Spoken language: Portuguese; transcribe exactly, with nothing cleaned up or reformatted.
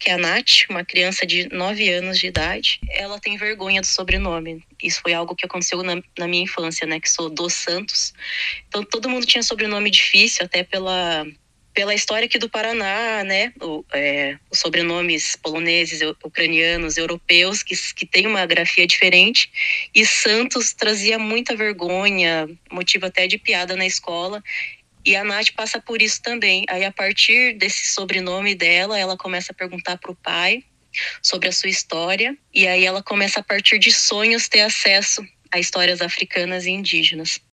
que é a Nath, uma criança de nove anos de idade. Ela tem vergonha do sobrenome. Isso foi algo que aconteceu na, na minha infância, né? Que sou dos Santos. Então, todo mundo tinha sobrenome difícil, até pela... pela história aqui do Paraná, né, o, é, os sobrenomes poloneses, ucranianos, europeus, que, que tem uma grafia diferente, e Santos trazia muita vergonha, motivo até de piada na escola, e a Nath passa por isso também. Aí, a partir desse sobrenome dela, ela começa a perguntar para o pai sobre a sua história, e aí ela começa, a partir de sonhos, ter acesso a histórias africanas e indígenas.